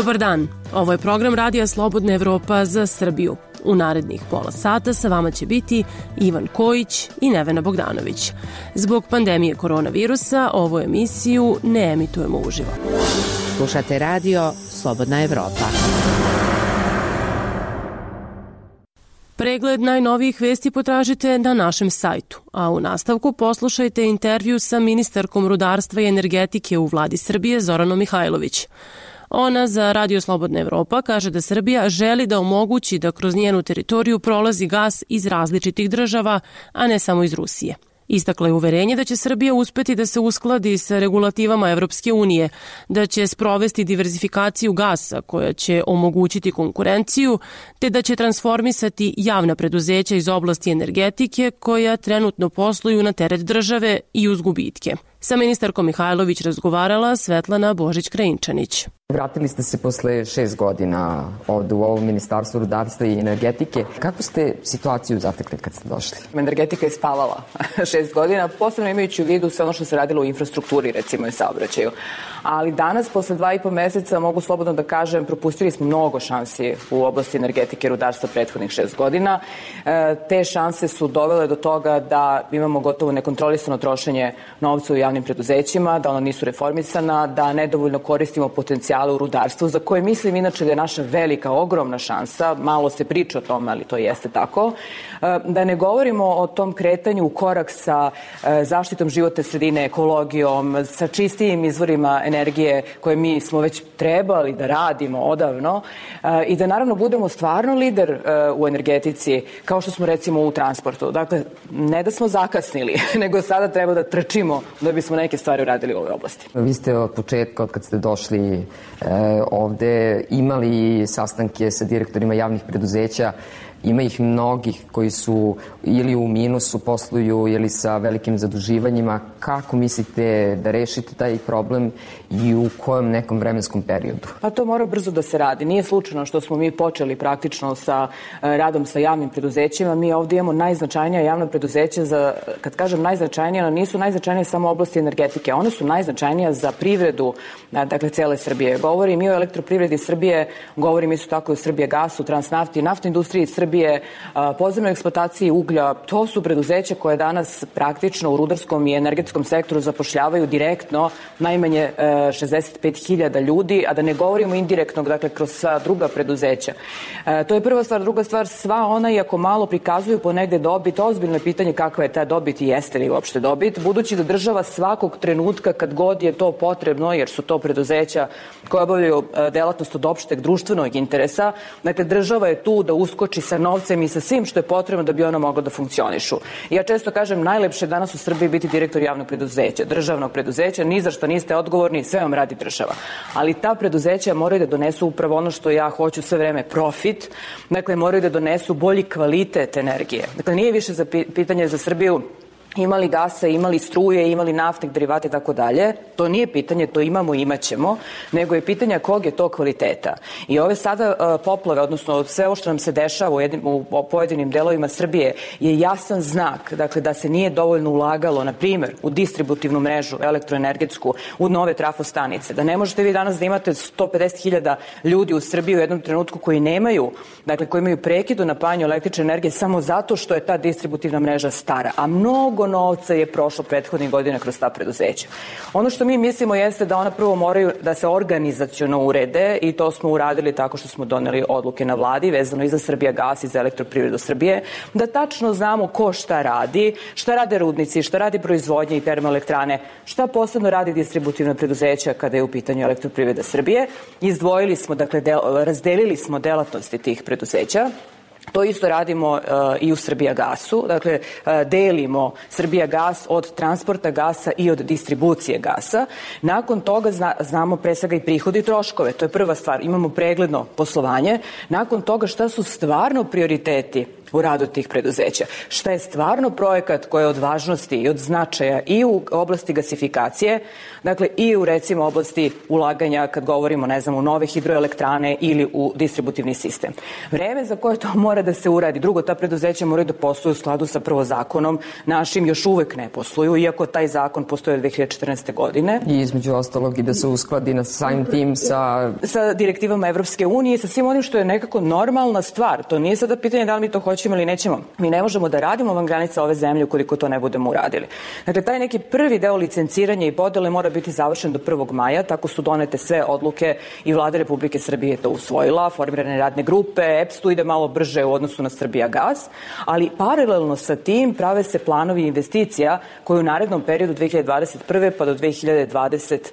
Dobar dan, ovo je program Radija Slobodna Evropa za Srbiju. U narednih pola sata sa vama će biti Ivan Kojić i Nevena Bogdanović. Zbog pandemije koronavirusa ovu emisiju ne emitujemo uživo. Slušate Radio Slobodna Evropa. Pregled najnovijih vesti potražite na našem sajtu, a u nastavku poslušajte intervju sa ministarkom rudarstva i energetike u vladi Srbije Zoranom Mihajlović. Ona za Radio Slobodna Evropa kaže da Srbija želi da omogući da kroz njenu teritoriju prolazi gas iz različitih država, a ne samo iz Rusije. Istakla je uverenje da će Srbija uspeti da se uskladi sa regulativama Evropske unije, da će sprovesti diverzifikaciju gasa koja će omogućiti konkurenciju, te da će transformisati javna preduzeća iz oblasti energetike koja trenutno posluju na teret države i uz gubitke. Sa ministarkom Mihajlović razgovarala Svetlana Božić-Krajinčanić. Vratili ste se posle 6 godina ovde u ovo Ministarstvo rudarstva i energetike. Kakvu ste situaciju zatekli kad ste došli? Energetika je spavala 6 godina, posebno imajući u vidu sve ono što se radilo u infrastrukturi, recimo i saobraćaju. Ali danas, posle 2,5 meseca, mogu slobodno da kažem, propustili smo mnogo šansi u oblasti energetike i rudarstva prethodnih 6 godina. Te šanse su dovele do toga da imamo gotovo nekontrolisano trošenje novca u javnim preduzećima, da ona nisu reformisana, da nedovoljno koristimo potencijale u rudarstvu, za koje mislim inače da je naša velika, ogromna šansa, malo se priča o tome, ali to jeste tako, da ne govorimo o tom kretanju u korak sa zaštitom životne sredine, ekologijom, sa čistijim izvorima energije koje mi smo već trebali da radimo odavno i da naravno budemo stvarno lider u energetici, kao što smo recimo u transportu. Dakle, ne da smo zakasnili, nego sada treba da trčimo da bismo neke stvari uradili u ovoj oblasti. Vi ste od početka, od kad ste došli ovde, imali sastanke sa direktorima javnih preduzeća. Ima ih mnogih koji su ili u minusu posluju ili sa velikim zaduživanjima. Kako mislite da rešite taj problem i u kojem nekom vremenskom periodu? Pa to mora brzo da se radi. Nije slučajno što smo mi počeli praktično sa radom sa javnim preduzećima. Mi ovdje imamo najznačajnija javna preduzeća. Kad kažem najznačajnija, nisu najznačajnije samo oblasti energetike. One su najznačajnija za privredu, dakle, cele Srbije. Govorim i o elektroprivredi Srbije, govorim isto tako o Srbijagasu, Transnafti, naftnoj industriji Srbije, podzemnoj eksploataciji uglja. To su preduzeća koje danas praktično u rudarskom i energetskom sektoru zapošljavaju direktno najmanje 65.000 ljudi, a da ne govorimo indirektno, dakle, kroz sva druga preduzeća. To je prva stvar. Druga stvar, sva ona, iako malo prikazuju ponegde dobit, ozbiljno je pitanje kakva je ta dobit i jeste li uopšte dobit, budući da država svakog trenutka, kad god je to potrebno, jer su to preduzeća koje obavljaju delatnost od opšteg društvenog interesa, dakle, država je tu da uskoči sa novcem i sa svim što je potrebno da bi ono moglo da funkcionišu. Ja često kažem, najlepše je danas u Srbiji biti direktor javnog preduzeća, državnog preduzeća, ni za što niste odgovorni, sve vam radi država. Ali ta preduzeća moraju da donesu upravo ono što ja hoću sve vreme, profit, dakle moraju da donesu bolji kvalitet energije. Dakle, nije više pitanje za Srbiju imali gasa, imali struje, imali naftnih derivata i tako dalje. To nije pitanje, to imamo i imaćemo, nego je pitanje kog je to kvaliteta. I ove sada poplave, odnosno sve ovo što nam se dešava u pojedinim delovima Srbije je jasan znak, dakle, da se nije dovoljno ulagalo, na primjer, u distributivnu mrežu elektroenergetsku, u nove trafostanice. Da ne možete vi danas da imate 150.000 ljudi u Srbiji u jednom trenutku koji nemaju, dakle, koji imaju prekid u napajanju električne energije samo zato što je ta distributivna mreža stara, a mnogo novca je prošlo prethodnih godina kroz ta preduzeća. Ono što mi mislimo jeste da ona prvo moraju da se organizaciono urede i to smo uradili tako što smo doneli odluke na vladi vezano i za Srbijagas i za Elektroprivredu Srbije, da tačno znamo ko šta radi, šta rade rudnici, šta radi proizvodnje i termoelektrane, šta posebno radi distributivna preduzeća kada je u pitanju Elektroprivreda Srbije. Izdvojili smo, dakle, razdelili smo delatnosti tih preduzeća. To isto radimo i u Srbijagasu, dakle delimo Srbijagas od transporta gasa i od distribucije gasa. Nakon toga znamo pre svega i prihodi i troškove, to je prva stvar, imamo pregledno poslovanje. Nakon toga šta su stvarno prioriteti u radu tih preduzeća, šta je stvarno projekat koji je od važnosti i od značaja i u oblasti gasifikacije, dakle i u recimo oblasti ulaganja kad govorimo, ne znam, u nove hidroelektrane ili u distributivni sistem. Vreme za koje to mora mora da se uradi. Drugo, ta preduzeća moraju da posluju u skladu sa prvo zakonom. Našim još uvek ne posluju, iako taj zakon postoje od 2014. godine. I između ostalog i da se uskladi na samim tim sa direktivama Evropske unije, sa svim onim što je nekako normalna stvar. To nije sada pitanje da li mi to hoćemo ili nećemo. Mi ne možemo da radimo van granica ove zemlje ukoliko to ne budemo uradili. Dakle, taj neki prvi deo licenciranja i podele mora biti završen do 1. maja, tako su donete sve odluke i Vlada Republike Srbije je to usvojila, formirane radne grupe, EPS tu ide malo brže u odnosu na Srbijagas, ali paralelno sa tim prave se planovi investicija koji u narednom periodu 2021. pa do 2025.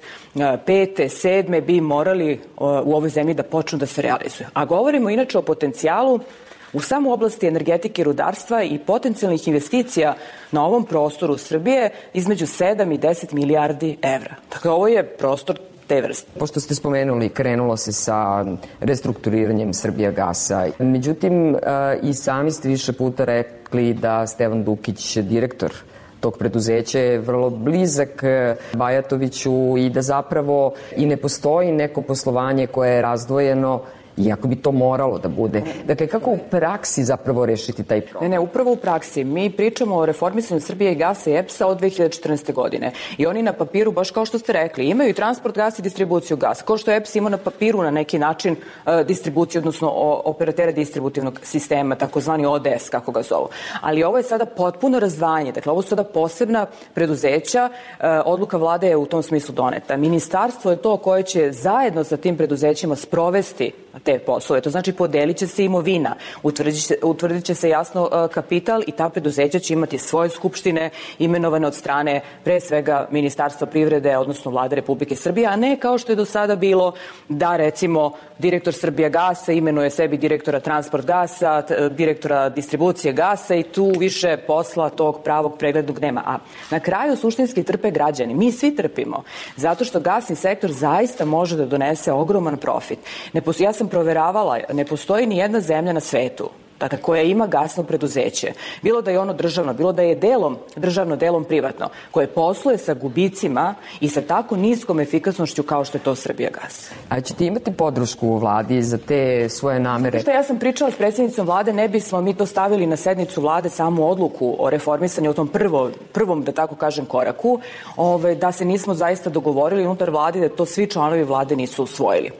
7. bi morali u ovoj zemlji da počnu da se realizuju. A govorimo inače o potencijalu u samu oblasti energetike i rudarstva i potencijalnih investicija na ovom prostoru Srbije između 7 i 10 milijardi evra. Dakle, ovo je prostor te vrste. Pošto ste spomenuli, krenulo se sa restrukturiranjem Srbijagasa. Međutim, i sami ste više puta rekli da Stevan Dukić, direktor tog preduzeća, je vrlo blizak Bajatoviću i da zapravo i ne postoji neko poslovanje koje je razdvojeno, iako bi to moralo da bude. Dakle, kako u praksi zapravo rešiti taj problem? Ne, upravo u praksi. Mi pričamo o reformisanju Srbije i gasa i EPS-a od 2014. godine. I oni na papiru, baš kao što ste rekli, imaju i transport gasa i distribuciju gasa. Kao što EPS ima na papiru na neki način distribuciju, odnosno operatere distributivnog sistema, takozvani ODS, kako ga zovu. Ali ovo je sada potpuno razdvajanje. Dakle, ovo su sada posebna preduzeća. Odluka vlade je u tom smislu doneta. Ministarstvo je to koje će zajedno sa tim preduzećima sprovesti te poslove. To znači podelit će se imovina, utvrdit će se jasno kapital i ta preduzeća će imati svoje skupštine imenovane od strane pre svega Ministarstva privrede, odnosno Vlade Republike Srbije, a ne kao što je do sada bilo da recimo direktor Srbijagasa imenuje sebi direktora Transport gasa, direktora distribucije gasa i tu više posla tog pravog preglednog nema. A na kraju suštinski trpe građani. Mi svi trpimo. Zato što gasni sektor zaista može da donese ogroman profit. Ja sam proveravala, ne postoji ni jedna zemlja na svetu dakle, koja ima gasno preduzeće, bilo da je ono državno, bilo da je delom državno, delom privatno, koje posluje sa gubicima i sa tako niskom efikasnošću kao što je to Srbijagas. A ćete imati podršku u vladi za te svoje namere? Ja sam pričala s predsjednicom vlade, ne bismo mi to stavili na sednicu vlade samu odluku o reformisanju, o tom prvom, da tako kažem, koraku, da se nismo zaista dogovorili unutar vlade, da to svi članovi vlade nisu usvojili.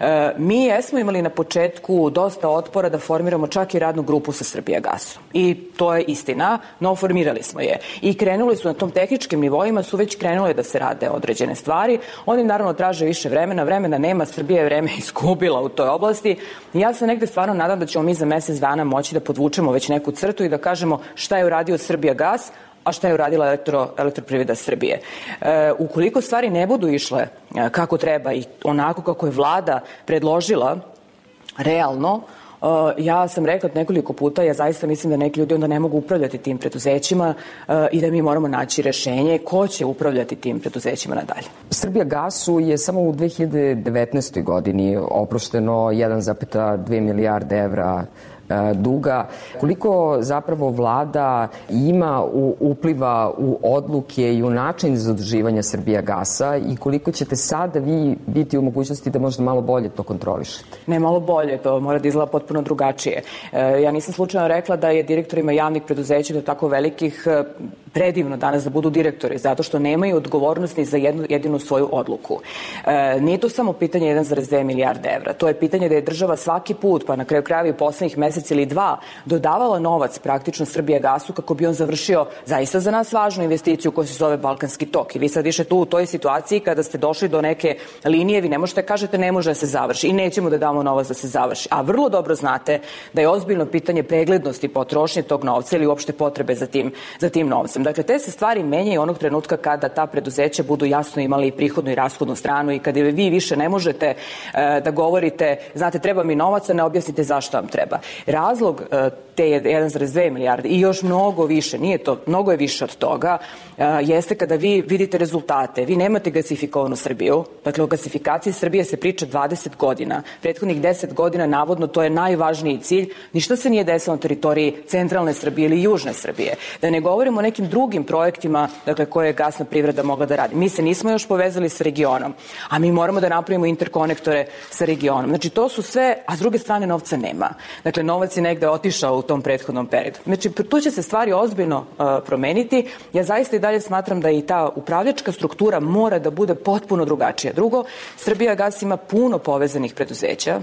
Mi jesmo imali na početku dosta otpora da formiramo čak i radnu grupu sa Srbijagasom. I to je istina, no formirali smo je. I krenuli su na tom tehničkim nivoima, su već krenule da se rade određene stvari. Oni naravno traže više vremena nema, Srbija je vreme izgubila u toj oblasti. Ja se negde stvarno nadam da ćemo mi za mesec dana moći da podvučemo već neku crtu i da kažemo šta je uradio Srbijagas, a šta je uradila Elektroprivreda Srbije. Ukoliko stvari ne budu išle kako treba i onako kako je vlada predložila realno, ja sam rekla nekoliko puta, ja zaista mislim da neki ljudi onda ne mogu upravljati tim preduzećima i da mi moramo naći rešenje ko će upravljati tim preduzećima nadalje. Srbijagasu je samo u 2019. godini oprošteno 1,2 milijarde evra duga. Koliko zapravo vlada ima upliva u odluke i u način zaduživanja Srbijagasa i koliko ćete sada vi biti u mogućnosti da možda malo bolje to kontrolišete? Ne malo bolje, to mora da izgleda potpuno drugačije. Ja nisam slučajno rekla da je direktorima javnih preduzeća do tako velikih predivno danas da budu direktori, zato što nemaju odgovornosti za jednu jedinu svoju odluku. Nije to samo pitanje 1,2 milijarde evra. To je pitanje da je država svaki put, pa na kraju krajeva i poslednjih mesec ili dva, dodavala novac praktično Srbijagasu kako bi on završio zaista za nas važnu investiciju koja se zove Balkanski tok. I vi sad više tu u toj situaciji kada ste došli do neke linije, vi ne možete kažete ne može da se završi i nećemo da damo novac da se završi. A vrlo dobro znate da je ozbiljno pitanje preglednosti potrošnje tog novca ili uopšte potrebe za tim novcem. Dakle, te se stvari menjaju onog trenutka kada ta preduzeća budu jasno imali i prihodnu i rashodnu stranu i kada vi više ne možete da govorite, znate, treba mi novaca, ne objasnite zašto vam treba. Razlog te 1,2 milijarde i još mnogo više, nije to, mnogo je više od toga, jeste kada vi vidite rezultate. Vi nemate gasifikovanu Srbiju, dakle o gasifikaciji Srbije se priča 20 godina. Prethodnih 10 godina, navodno, to je najvažniji cilj. Ništa se nije desilo na teritoriji centralne Srbije ili južne Srbije. Da ne govorimo o nekim drugim projektima koje je gasna privreda mogla da radi. Mi se nismo još povezali sa regionom, a mi moramo da napravimo interkonektore sa regionom. Znači to su sve, a s druge strane novca nema. Dakle, novac je negde otišao u tom prethodnom periodu. Znači tu će se stvari ozbiljno promeniti. Ja zaista i dalje smatram da i ta upravljačka struktura mora da bude potpuno drugačija. Drugo, Srbijagas ima puno povezanih preduzeća,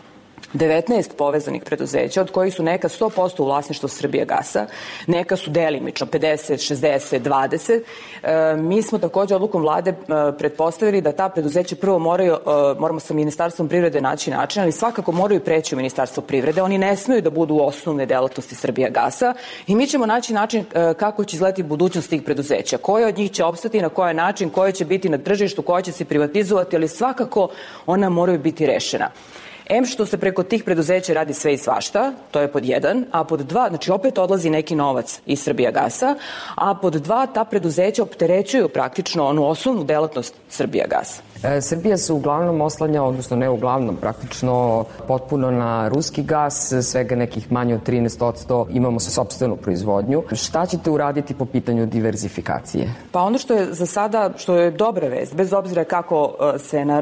19 povezanih preduzeća, od kojih su neka 100% u vlasništvu Srbijagasa, neka su delimično 50, 60, 20. Mi smo takođe odlukom vlade pretpostavili da ta preduzeća prvo moramo sa Ministarstvom privrede naći način, ali svakako moraju preći u Ministarstvo privrede. Oni ne smeju da budu osnovne delatnosti Srbijagasa i mi ćemo naći način kako će izgledati budućnost tih preduzeća. Koje od njih će opstati, na koji način, koje će biti na tržištu, koje će se privatizovati, ali svakako ona moraju biti rešena. Što se preko tih preduzeća radi sve i svašta, to je pod 1, a pod 2, znači opet odlazi neki novac iz Srbijagasa, a pod 2 ta preduzeća opterećuju praktično onu osnovnu delatnost Srbijagasa. Srbija se uglavnom oslanja, odnosno ne uglavnom, praktično potpuno na ruski gas, svega nekih manje od 13% imamo sa sopstvenu proizvodnju. Šta ćete uraditi po pitanju diverzifikacije? Pa ono što je za sada, što je dobra vest, bez obzira kako se na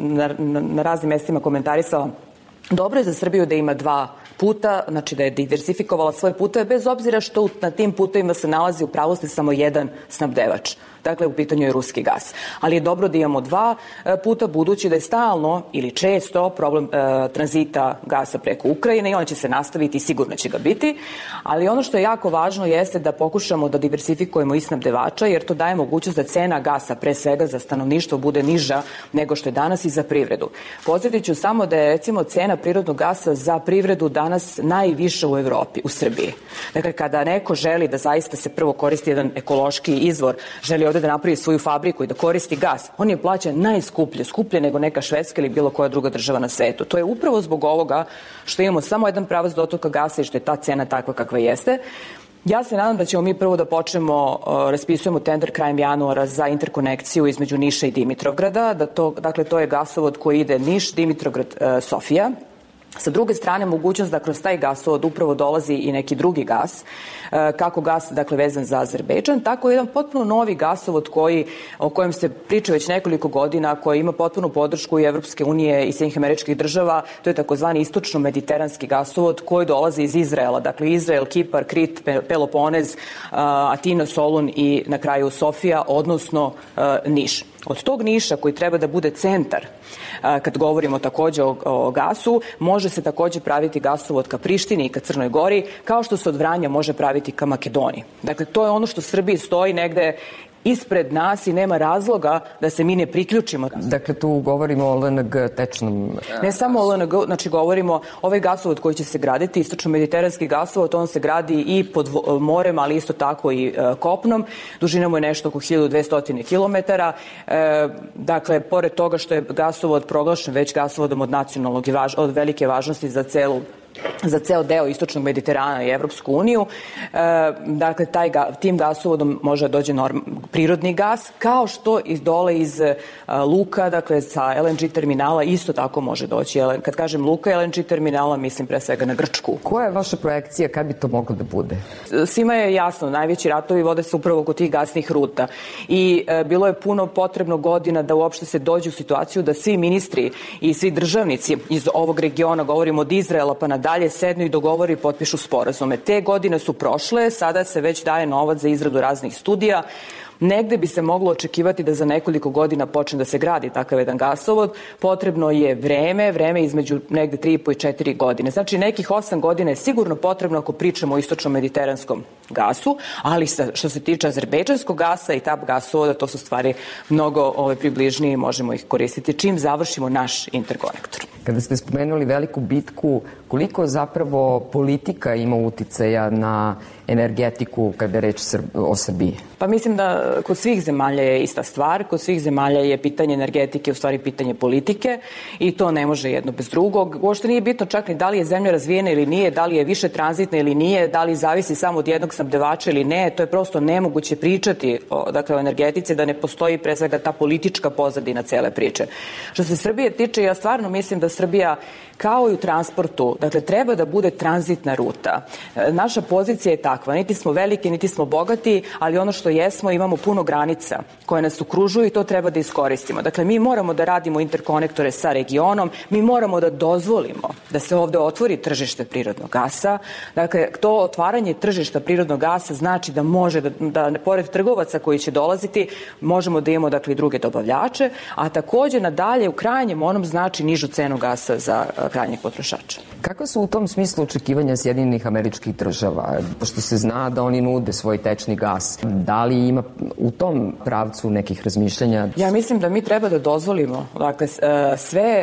raznim mestima komentarisala, dobro je za Srbiju da ima 2 puta, znači da je diversifikovala svoje puteve, bez obzira što na tim putevima se nalazi u pravosti samo jedan snabdevač. Dakle, u pitanju je ruski gas. Ali je dobro da imamo 2 puta, budući da je stalno ili često problem tranzita gasa preko Ukrajine i on će se nastaviti i sigurno će ga biti. Ali ono što je jako važno jeste da pokušamo da diversifikujemo i snabdevača, jer to daje mogućnost da cena gasa, pre svega za stanovništvo, bude niža nego što je danas i za privredu. Podsjetit ću samo da je recimo cena prirodnog gasa za privredu danas najviša u Evropi, u Srbiji. Dakle, kada neko želi da zaista se prvo koristi jedan ekološki izvor, želi ovde da napravi svoju fabriku i da koristi gas, on je plaćen najskuplje, skuplje nego neka Švedska ili bilo koja druga država na svetu. To je upravo zbog ovoga što imamo samo jedan pravac dotoka gasa i što je ta cena takva kakva jeste. Ja se nadam da ćemo mi prvo da počnemo, raspisujemo tender krajem januara za interkonekciju između Niša i Dimitrovgrada. Dakle, to je gasovod koji ide Niš, Dimitrovgrad, Sofija. Sa druge strane, mogućnost da kroz taj gasovod upravo dolazi i neki drugi gas, kako gas, dakle, vezan za Azerbejdžan, tako jedan potpuno novi gasovod o kojem se priča već nekoliko godina, koji ima potpunu podršku i Evropske unije i Sjedinjenih Američkih Država. To je takozvani istočno-mediteranski gasovod koji dolazi iz Izraela. Dakle, Izrael, Kipar, Krit, Peloponez, Atina, Solun i na kraju Sofija, odnosno Niš. Od tog Niša, koji treba da bude centar, kad govorimo takođe o gasu, može se takođe praviti gasovod ka Prištini i ka Crnoj Gori, kao što se od Vranja može praviti ka Makedoniji. Dakle, to je ono što Srbiji stoji negde ispred nas i nema razloga da se mi ne priključimo. Dakle, tu govorimo o LNG tečnom... Ne samo o LNG, znači govorimo ovaj gasovod koji će se graditi, istočno-mediteranski gasovod, on se gradi i pod morem, ali isto tako i kopnom. Dužina mu je nešto oko 1200 km. Dakle, pored toga što je gasovod proglašen već gasovodom od velike važnosti za ceo deo istočnog Mediterana i Evropsku uniju. Dakle, tim gasovodom može da dođe prirodni gas, kao što i dole iz luka, dakle sa LNG terminala isto tako može doći. Kad kažem luka LNG terminala, mislim pre svega na Grčku. Koja je vaša projekcija, kad bi to moglo da bude? Svima je jasno, najveći ratovi vode se upravo kod tih gasnih ruta i bilo je puno potrebno godina da uopšte se dođe u situaciju da svi ministri i svi državnici iz ovog regiona, govorimo od Izraela pa nadalje, sednu i dogovori i potpišu sporazume. Te godine su prošle, sada se već daje novac za izradu raznih studija. Negde bi se moglo očekivati da za nekoliko godina počne da se gradi takav jedan gasovod. Potrebno je vreme između negde 3,5 i 4 godine. Znači nekih 8 godina je sigurno potrebno ako pričamo o istočno-mediteranskom gasu, ali što se tiče azerbejdžanskog gasa i TAP gasovoda, to su stvari mnogo približnije i možemo ih koristiti čim završimo naš interkonektor. Kada ste spomenuli veliku bitku, koliko zapravo politika ima uticaja na energetiku kada je reč o Srbiji? Pa mislim da kod svih zemalja je ista stvar. Kod svih zemalja je pitanje energetike u stvari pitanje politike i to ne može jedno bez drugog. Uopšte nije bitno čak ni da li je zemlja razvijena ili nije, da li je više tranzitna ili nije, da li zavisi samo od jednog snabdevača ili ne. To je prosto nemoguće pričati o energetici da ne postoji pre svega ta politička pozadina cele priče. Što se Srbije tiče, ja stvarno mislim da Srbija kao i u transportu, dakle treba da bude tranzitna ruta. Naša pozicija je takva takva. Niti smo veliki, niti smo bogati, ali ono što jesmo, imamo puno granica koje nas okružuju i to treba da iskoristimo. Dakle, mi moramo da radimo interkonektore sa regionom, mi moramo da dozvolimo da se ovde otvori tržište prirodnog gasa. Dakle, to otvaranje tržišta prirodnog gasa znači da može da pored trgovaca koji će dolaziti, možemo da imamo dakle i druge dobavljače, a takođe nadalje u krajnjem onom znači nižu cenu gasa za krajnjeg potrošača. Kakva su u tom smislu očekivanja Sjedinjenih Američkih Država? Pošto se zna da oni nude svoj tečni gas. Da li ima u tom pravcu nekih razmišljanja? Ja mislim da mi treba da dozvolimo dakle, sve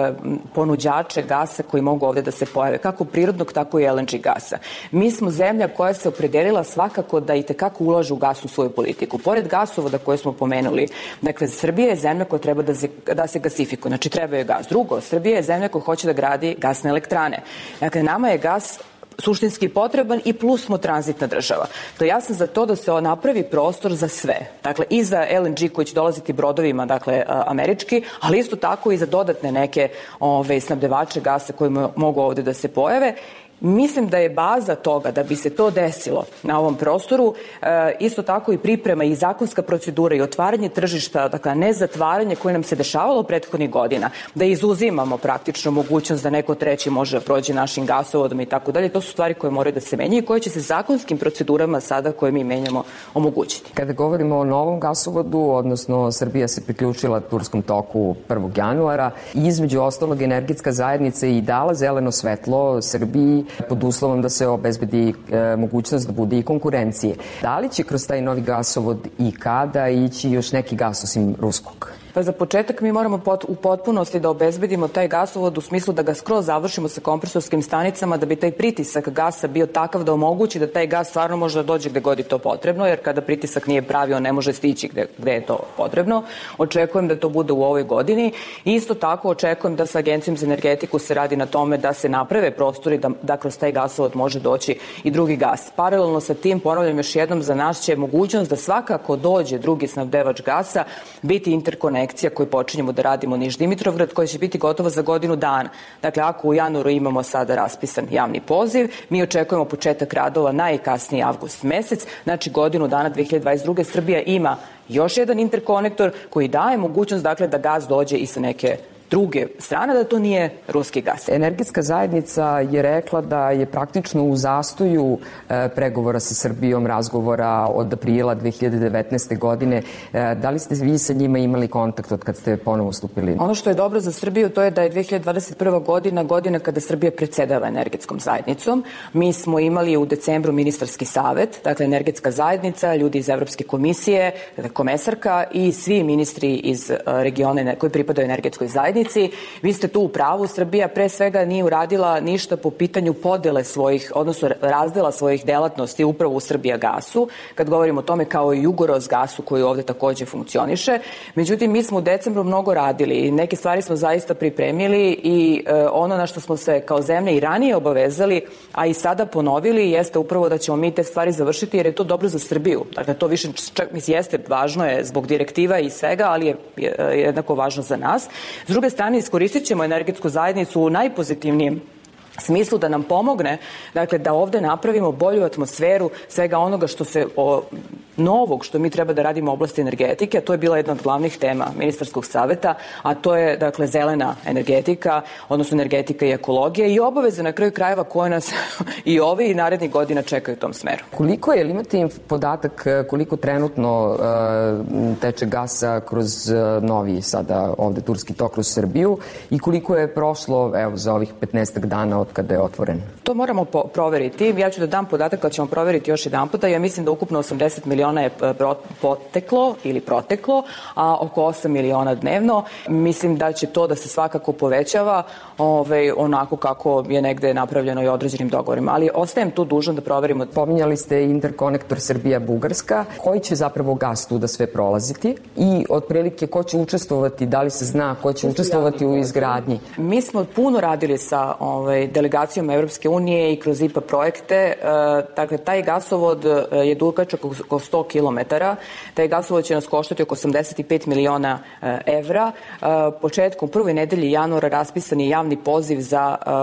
ponuđače gasa koji mogu ovde da se pojave, kako prirodnog, tako i LNG gasa. Mi smo zemlja koja se opredelila svakako da i tekako ulaže u gas u svoju politiku. Pored gasovoda koje smo pomenuli, dakle, Srbija je zemlja koja treba da se gasifikuje, znači treba je gas. Drugo, Srbija je zemlja koja hoće da gradi gasne elektrane. Dakle, nama je gas suštinski potreban i plus smo tranzitna država. To ja sam za to da se napravi prostor za sve. Dakle, i za LNG koji će dolaziti brodovima, dakle, američki, ali isto tako i za dodatne neke snabdevače gasa koji mogu ovde da se pojave. Mislim da je baza toga da bi se to desilo na ovom prostoru isto tako i priprema i zakonska procedura i otvaranje tržišta, dakle ne zatvaranje koje nam se dešavalo prethodnih godina, da izuzimamo praktično mogućnost da neko treći može da prođe našim gasovodom i tako dalje. To su stvari koje moraju da se menjaju i koje će se zakonskim procedurama sada koje mi menjamo omogućiti. Kada govorimo o novom gasovodu, odnosno Srbija se priključila Turskom toku 1. januara i između ostalog energetska zajednica i dala zeleno svetlo Srbiji pod uslovom da se obezbedi mogućnost da bude i konkurencije. Da li će kroz taj novi gasovod i kada ići još neki gas osim ruskog? Pa za početak mi moramo u potpunosti da obezbedimo taj gasovod u smislu da ga skroz završimo sa kompresorskim stanicama da bi taj pritisak gasa bio takav da omogući da taj gas stvarno može da dođe gde god je to potrebno, jer kada pritisak nije pravi, on ne može stići gde je to potrebno. Očekujem da to bude u ovoj godini. Isto tako očekujem da sa Agencijom za energetiku se radi na tome da se naprave prostori da kroz taj gasovod može doći i drugi gas. Paralelno sa tim, ponavljam još jednom, za nas će mogućnost da svakako dođe drugi snabdevač gasa biti interkonekcija koju počinjemo da radimo Niš-Dimitrovgrad, koja će biti gotova za godinu dana. Dakle, ako u januaru imamo sada raspisan javni poziv, mi očekujemo početak radova najkasniji avgust mesec, znači godinu dana 2022. Srbija ima još jedan interkonektor koji daje mogućnost dakle, da gas dođe i sa neke druge strane, da to nije ruski gas. Energetska zajednica je rekla da je praktično u zastoju pregovora sa Srbijom, razgovora od aprila 2019. godine. Da li ste vi sa njima imali kontakt od kad ste ponovo stupili? Ono što je dobro za Srbiju to je da je 2021. godina kada Srbija predsedava energetskom zajednicom. Mi smo imali u decembru ministarski savet, dakle energetska zajednica, ljudi iz Evropske komisije, komesarka i svi ministri iz regiona koji pripadaju energetskoj zajednici. Vi ste tu u pravu, Srbija pre svega nije uradila ništa po pitanju podele svojih, odnosno razdela svojih delatnosti upravo u Srbijagasu, kad govorimo o tome kao i Jugorozgasu koji ovde takođe funkcioniše. Međutim, mi smo u decembru mnogo radili i neke stvari smo zaista pripremili i ono na što smo se kao zemlja i ranije obavezali, a i sada ponovili, jeste upravo da ćemo mi te stvari završiti jer je to dobro za Srbiju. Dakle, to više čak jeste važno je zbog direktiva i svega, ali je jednako važno za nas. S druge strane, iskoristit ćemo energetsku zajednicu u najpozitivnijem smislu da nam pomogne, dakle, da ovde napravimo bolju atmosferu svega onoga što se novog što mi treba da radimo u oblasti energetike, a to je bila jedna od glavnih tema ministarskog saveta, a to je, dakle, zelena energetika, odnosno energetika i ekologija i obaveze na kraju krajeva koje nas i ove i narednih godina čekaju u tom smeru. Koliko je, ili imate podatak koliko trenutno teče gasa kroz novi sada ovde Turski tok kroz Srbiju i koliko je prošlo, evo, za ovih 15 dana od kada je otvoren? To moramo proveriti. Ja ću da dam podatak kad ćemo proveriti još jedan puta. Ja mislim da ukupno 80 miliona je poteklo ili proteklo, a oko 8 miliona dnevno. Mislim da će to da se svakako povećava onako kako je negde napravljeno i određenim dogovorima. Ali ostajem tu dužan da proverimo. Pominjali ste interkonektor Srbija-Bugarska. Koji će zapravo gas tu da sve prolaziti i otprilike ko će učestvovati, da li se zna ko će učestvovati u izgradnji? Mi smo puno radili sa delegacijom Evropske unije i kroz IPA projekte. Dakle, taj gasovod je dugačak oko 100 kilometara. Taj gasovod će nas koštati oko 85 miliona evra. Početkom prve nedelje januara raspisan je javni poziv za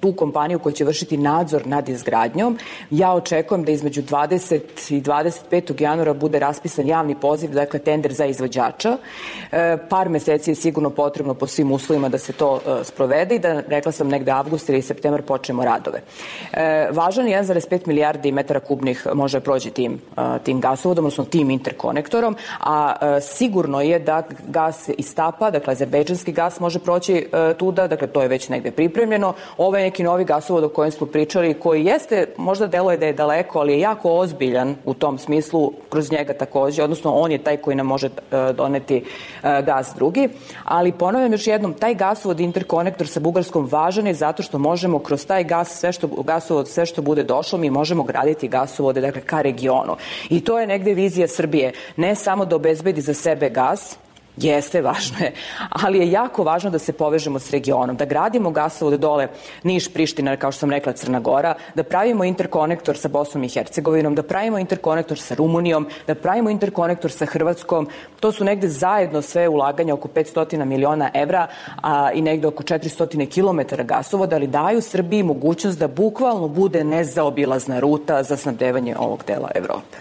tu kompaniju koja će vršiti nadzor nad izgradnjom. Ja očekujem da između 20. i 25. januara bude raspisan javni poziv, dakle tender za izvođača. Par meseci je sigurno potrebno po svim uslovima da se to sprovede i da, rekla sam, negde avgust ili septembar počnemo radove. Važan je 1,5 milijardi metara kubnih može proći tim gasovodom, odnosno tim interkonektorom, a sigurno je da gas iz Tapa, dakle azerbejdžanski gas može proći tuda, dakle to je već negde pripremljeno. Ovo je neki novi gasovod o kojem smo pričali, koji jeste, možda deluje da je daleko, ali je jako ozbiljan u tom smislu, kroz njega takođe, odnosno on je taj koji nam može doneti gas drugi. Ali ponavljam još jednom, taj gasovod interkonektor sa Bugarskom važan je zato što možemo kroz taj gasovod, sve što bude došlo, mi možemo graditi gasovode, dakle, ka regionu. I to je negde vizija Srbije. Ne samo da obezbedi za sebe gas, jeste, važno je, ali je jako važno da se povežemo s regionom, da gradimo gasovode dole Niš, Priština, kao što sam rekla, Crna Gora, da pravimo interkonektor sa Bosnom i Hercegovinom, da pravimo interkonektor sa Rumunijom, da pravimo interkonektor sa Hrvatskom. To su negde zajedno sve ulaganja oko 500 miliona evra i negde oko 400 kilometara gasovoda, ali daju Srbiji mogućnost da bukvalno bude nezaobilazna ruta za snabdevanje ovog dela Evrope.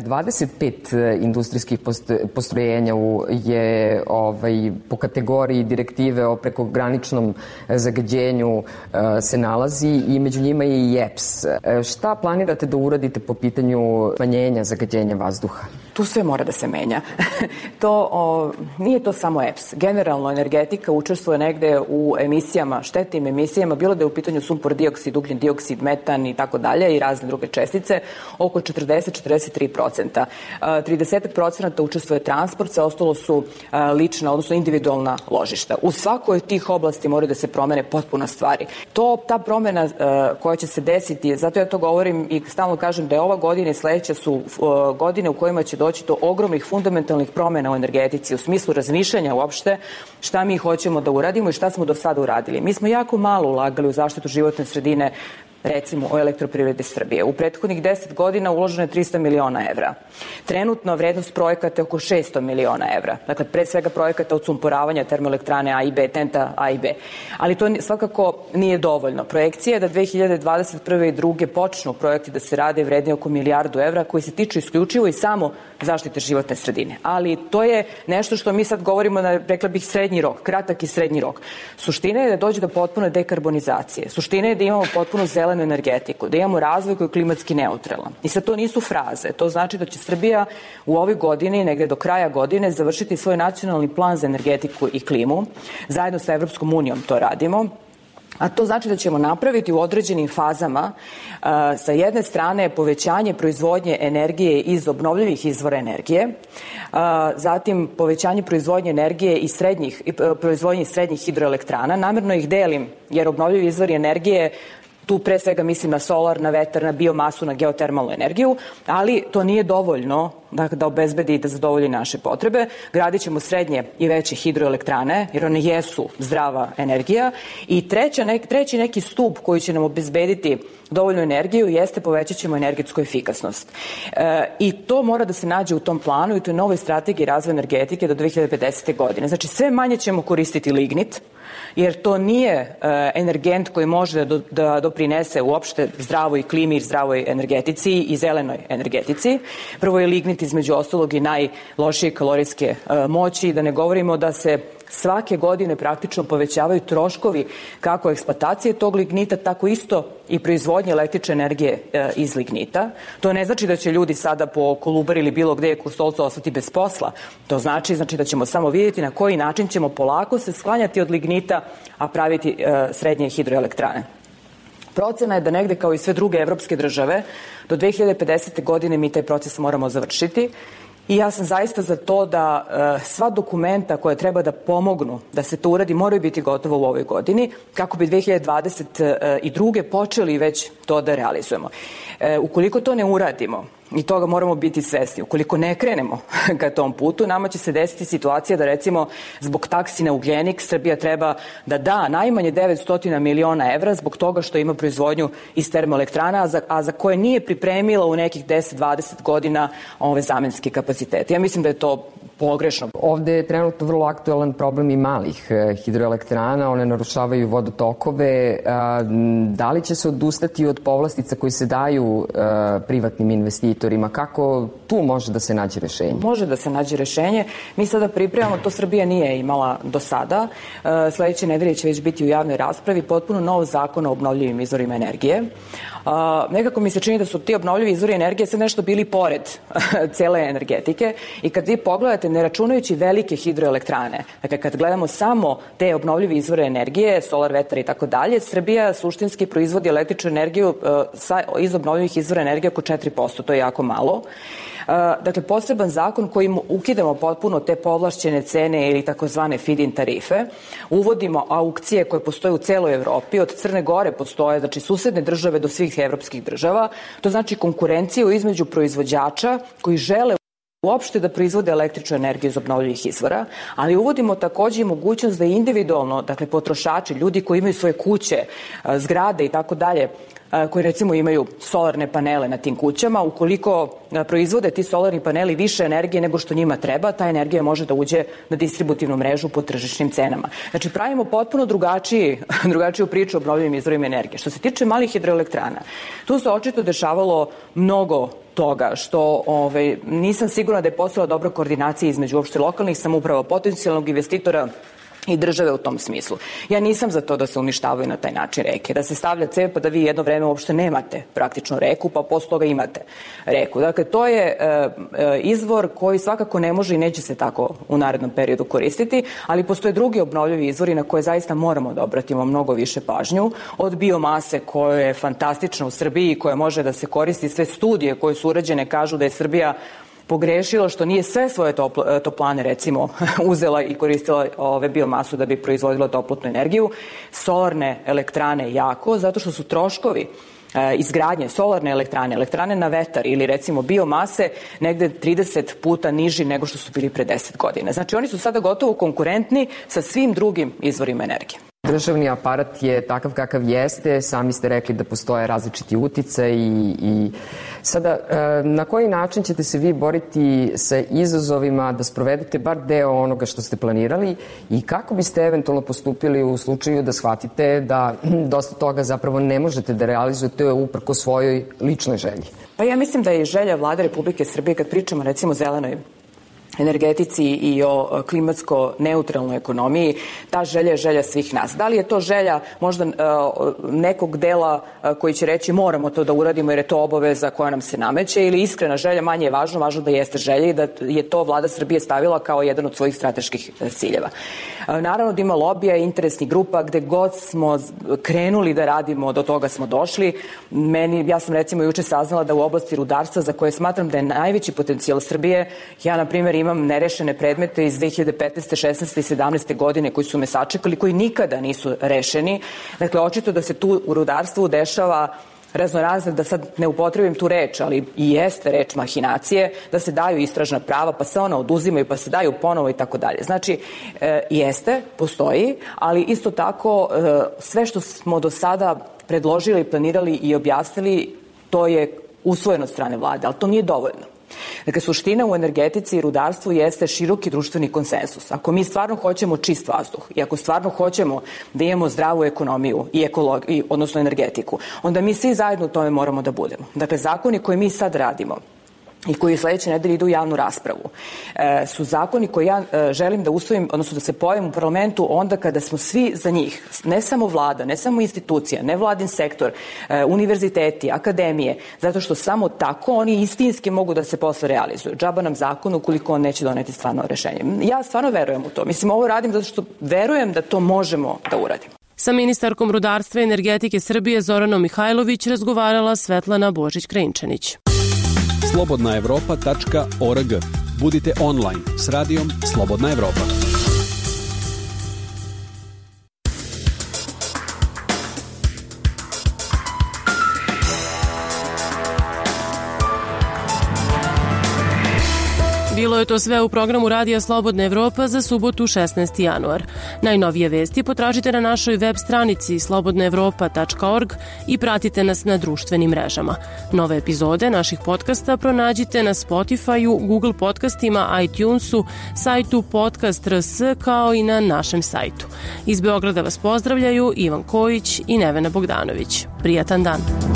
25 industrijskih postrojenja je po kategoriji direktive o prekograničnom zagađenju se nalazi i među njima je i EPS. Šta planirate da uradite po pitanju smanjenja zagađenja vazduha? Tu sve mora da se menja. Nije to samo EPS. Generalno, energetika učestvuje negde u emisijama, štetnim emisijama, bilo da je u pitanju sumpor dioksid, ugljen dioksid, metan i tako dalje i razne druge čestice, oko 40-43%. 30% učestvuje transport, sve ostalo su lična, odnosno individualna ložišta. U svakoj od tih oblasti moraju da se promene potpuno stvari. Ta promena koja će se desiti, zato ja to govorim i stalno kažem da je ova godina i sledeća su godine u kojima će doći do ogromnih fundamentalnih promena u energetici, u smislu razmišljanja uopšte šta mi hoćemo da uradimo i šta smo do sada uradili. Mi smo jako malo ulagali u zaštitu životne sredine, recimo o Elektroprivredi Srbije. U prethodnih 10 godina uloženo je 300 miliona evra. Trenutno vrednost projekata je oko 600 miliona evra. Dakle, pre svega projekata odsumporavanja termoelektrane A i B, TENTA A i B. Ali to svakako nije dovoljno. Projekcija je da 2021. i 2022. počnu projekti da se rade vredni oko milijardu evra koji se tiču isključivo i samo zaštite životne sredine. Ali to je nešto što mi sad govorimo na, rekla bih, srednji rok, kratak i srednji rok. Suština je da dođe do potpune dekarbonizacije. Suština je da imamo potpuno zelenu energetiku, da imamo razvoj koji je klimatski neutralan. I sad to nisu fraze. To znači da će Srbija u ovoj godini, negde do kraja godine, završiti svoj nacionalni plan za energetiku i klimu. Zajedno sa Evropskom unijom to radimo. A to znači da ćemo napraviti u određenim fazama sa jedne strane povećanje proizvodnje energije iz obnovljivih izvora energije, zatim povećanje proizvodnje energije i proizvodnje srednjih hidroelektrana. Namerno ih delim jer obnovljivi izvori energije, tu pre svega mislim na solar, na vetar, na biomasu, na geotermalnu energiju, ali to nije dovoljno da obezbedi i da zadovolji naše potrebe. Gradit ćemo srednje i veće hidroelektrane, jer one jesu zdrava energija. I treći neki stup koji će nam obezbediti dovoljnu energiju jeste povećat ćemo energetsku efikasnost. I to mora da se nađe u tom planu i toj novoj strategiji razvoja energetike do 2050. godine. Znači, sve manje ćemo koristiti lignit, jer to nije energent koji može da doprinese uopšte zdravoj klimi, zdravoj energetici i zelenoj energetici. Prvo je lignit između ostalog i najlošije kalorijske moći, da ne govorimo da se svake godine praktično povećavaju troškovi kako eksploatacije tog lignita, tako isto i proizvodnje električne energije iz lignita. To ne znači da će ljudi sada po Kolubari ili bilo gde Kostolcu ostati bez posla. To znači da ćemo samo vidjeti na koji način ćemo polako se sklanjati od lignita, a praviti srednje hidroelektrane. Procena je da negde kao i sve druge evropske države do 2050. godine mi taj proces moramo završiti. I ja sam zaista za to da sva dokumenta koja treba da pomognu da se to uradi moraju biti gotovo u ovoj godini kako bi 2022. počeli već to da realizujemo. Ukoliko to ne uradimo, i toga moramo biti svesni, ukoliko ne krenemo ka tom putu, nama će se desiti situacija da recimo zbog taksi na ugljenik Srbija treba da da najmanje 900 miliona evra zbog toga što ima proizvodnju iz termoelektrana, a za koje nije pripremila u nekih 10-20 godina ove zamenske kapacitete. Ja mislim da je to pogrešno. Ovde je trenutno vrlo aktualan problem i malih hidroelektrana, one narušavaju vodotokove. Da li će se odustati od povlastica koji se daju privatnim investitorima? Kako tu može da se nađe rešenje? Može da se nađe rešenje. Mi sada pripremamo, to Srbija nije imala do sada. Sledeće nedelje će već biti u javnoj raspravi potpuno nov zakon o obnovljivim izvorima energije. Nekako mi se čini da su ti obnovljivi izvori energije sad nešto bili pored cele energetike i kad vi pogledate, ne računajući velike hidroelektrane, dakle kad gledamo samo te obnovljive izvore energije, solar, vetar i tako dalje, Srbija suštinski proizvodi električnu energiju iz obnovljivih izvora energije oko 4%, to je jako malo. Dakle, poseban zakon kojim ukidamo potpuno te povlašćene cene ili takozvane feed-in tarife, uvodimo aukcije koje postoje u celoj Evropi, od Crne Gore postoje, znači susedne države do svih evropskih država, to znači konkurenciju između proizvođača koji žele uopšte da proizvode električnu energiju iz obnovljivih izvora, ali uvodimo takođe i mogućnost da individualno, dakle potrošači, ljudi koji imaju svoje kuće, zgrade i tako dalje, koji recimo imaju solarne panele na tim kućama, ukoliko proizvode ti solarni paneli više energije nego što njima treba, ta energija može da uđe na distributivnu mrežu po tržišnim cenama. Znači pravimo potpuno drugačiju priču o obnovljivim izvorima energije. Što se tiče malih hidroelektrana, tu se očito dešavalo mnogo toga što nisam sigurna da je postojala dobra koordinacija između uopšte lokalnih samouprava, potencijalnog investitora i države u tom smislu. Ja nisam za to da se uništavaju na taj način reke, da se stavlja cev pa da vi jedno vreme uopšte nemate praktično reku, pa posle toga imate reku. Dakle, to je izvor koji svakako ne može i neće se tako u narednom periodu koristiti, ali postoje drugi obnovljivi izvori na koje zaista moramo da obratimo mnogo više pažnju, od biomase koja je fantastična u Srbiji i koja može da se koristi. Sve studije koje su urađene kažu da je Srbija pogrešilo što nije sve svoje toplane recimo uzela i koristila biomasu da bi proizvodila toplotnu energiju. Solarne elektrane jako, zato što su troškovi izgradnje solarne elektrane na vetar ili recimo biomase negde 30 puta niži nego što su bili pre 10 godina. Znači oni su sada gotovo konkurentni sa svim drugim izvorima energije. Državni aparat je takav kakav jeste, sami ste rekli da postoje različiti uticaj i sada na koji način ćete se vi boriti sa izazovima da sprovedete bar deo onoga što ste planirali i kako biste eventualno postupili u slučaju da shvatite da dosta toga zapravo ne možete da realizujete uprko svojoj ličnoj želji? Pa ja mislim da je želja Vlade Republike Srbije, kad pričamo recimo o zelenoj energetici i o klimatsko-neutralnoj ekonomiji, ta želja je želja svih nas. Da li je to želja možda nekog dela koji će reći moramo to da uradimo jer je to obaveza koja nam se nameće ili iskrena želja, manje je važno da jeste želja i da je to Vlada Srbije stavila kao jedan od svojih strateških ciljeva. Naravno da ima lobija i interesnih grupa, gde god smo krenuli da radimo, do toga smo došli. Ja sam recimo juče saznala da u oblasti rudarstva, za koje smatram da je najveći potencijal Srbije, ja na primjer imam nerešene predmete iz 2015. 16. i 17. godine koji su me sačekali, koji nikada nisu rešeni. Dakle, očito da se tu u rudarstvu dešava raznorazne, da sad ne upotrebim tu reč, ali i jeste reč mahinacije, da se daju istražna prava, pa se ona oduzimaju, pa se daju ponovo i tako dalje. Znači, jeste, postoji, ali isto tako sve što smo do sada predložili, planirali i objasnili, to je usvojeno od strane vlade, ali to nije dovoljno. Dakle, suština u energetici i rudarstvu jeste široki društveni konsensus. Ako mi stvarno hoćemo čist vazduh i ako stvarno hoćemo da imamo zdravu ekonomiju i odnosno energetiku, onda mi svi zajedno u tome moramo da budemo. Dakle, zakoni koje mi sad radimo i koji sledeće nedelje idu u javnu raspravu, su zakoni koje ja želim da usvojim, odnosno da se pojavim u parlamentu onda kada smo svi za njih, ne samo vlada, ne samo institucija, ne vladin sektor, univerziteti, akademije, zato što samo tako oni istinski mogu da se posle realizuju. Džaba nam zakon ukoliko on neće doneti stvarno rešenje. Ja stvarno verujem u to. Mislim, ovo radim zato što verujem da to možemo da uradimo. Sa ministarkom rudarstva i energetike Srbije Zoranom Mihajlović razgovarala Svetlana Božić-Krejnčanić. slobodnaevropa.org. Budite online s radijom Slobodna Evropa. Bilo je to sve u programu Radija Slobodna Evropa za subotu 16. januar. Najnovije vesti potražite na našoj web stranici slobodnaevropa.org i pratite nas na društvenim mrežama. Nove epizode naših podcasta pronađite na Spotify-u, Google podcastima, iTunesu, sajtu Podcast.rs kao i na našem sajtu. Iz Beograda vas pozdravljaju Ivan Kojić i Nevena Bogdanović. Prijatan dan!